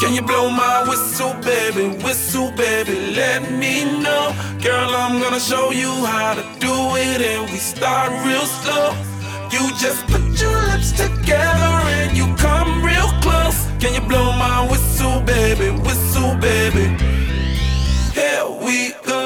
Can you blow my whistle, baby, let me know. Girl, I'm gonna show you how to do it, and we start real slow. You just put your lips together and you come real close. Can you blow my whistle, baby, here we go.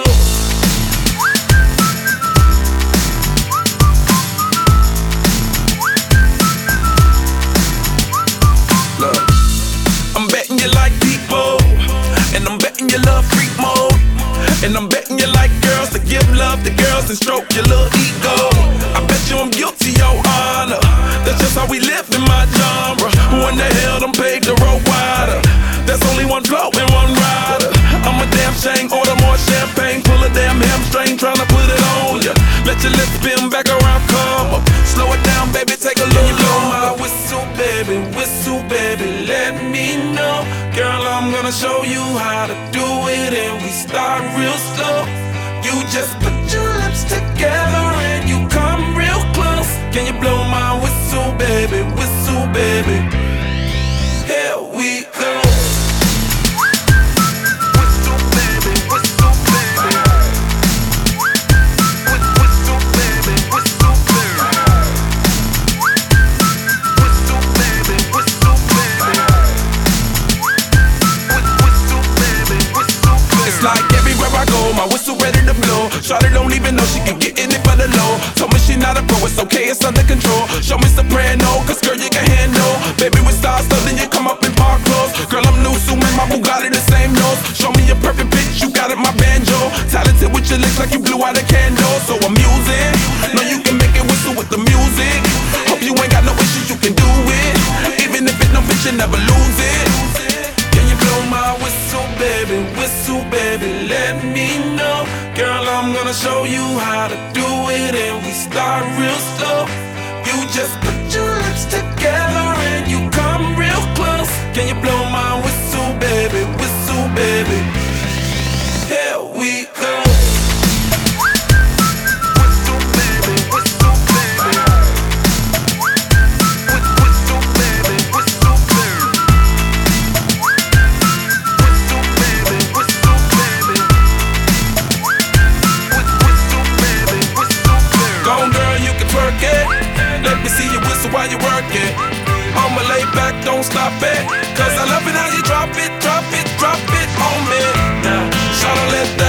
Look, I'm betting you like people, and I'm betting you love freak mode, and I'm betting you like girls to give love to girls and stroke your little ego. I bet you I'm guilty, your honor. That's just how we live in my genre. Who in the hell done paved the road wider? There's only one flow and one rider. I'm a damn shame, order more champagne, pull a damn hamstring, tryna put it on ya. Let your lips spin back around, come up. Slow it down, baby, take a look. Can you blow my whistle, baby, let me know. Girl, I'm gonna show you how to do it, and we start real slow. You just put your lips together and you come real close. Can you blow my whistle, baby, here we go. My whistle ready to blow. Shawty don't even know she can get in it for the low. Told me she not a pro, it's okay, it's under control. Show me soprano, cause girl you can handle. Baby with stars, so then you come up in park clothes. Girl I'm new, so my Bugatti the same nose. Show me a perfect pitch, you got it, my banjo. Talented with your lips like you blew out a candle. So I'm using, know you can make it whistle with the music. Hope you ain't got no issues, you can do it. Even if it don't fit, you never lose it. Can you blow my whistle, baby, let me know. Girl, I'm gonna show you how to do it, and we start real slow. You just put your lips together and you come real close. Can you blow my whistle, baby, here we go. Let me see you whistle while you work it. I'ma lay back, don't stop it, cause I love it how you drop it on me. Now, shout out, let